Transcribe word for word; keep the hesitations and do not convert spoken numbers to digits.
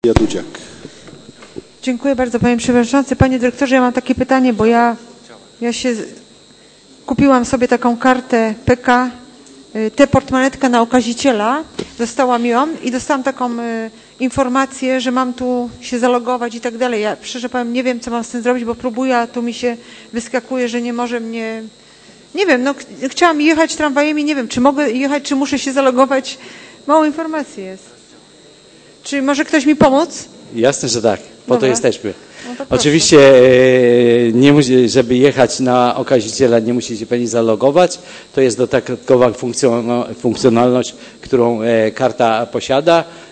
Zofia Dudziak. Dziękuję bardzo, panie przewodniczący. Panie dyrektorze, ja mam takie pytanie, bo ja, ja się kupiłam sobie taką kartę P K, tę portmonetkę na okaziciela, dostałam ją i dostałam taką y, informację, że mam tu się zalogować i tak dalej. Ja szczerze powiem, nie wiem, co mam z tym zrobić, bo próbuję, a tu mi się wyskakuje, że nie może mnie... Nie wiem, no ch chciałam jechać tramwajem i nie wiem, czy mogę jechać, czy muszę się zalogować. Mało informacji jest. Czy może ktoś mi pomóc? Jasne, że tak. Po Dobra. to jesteśmy. No to Oczywiście, e, nie musi, żeby jechać na okaziciela, nie musi się pani zalogować. To jest dodatkowa funkcjonalność, którą e, karta posiada.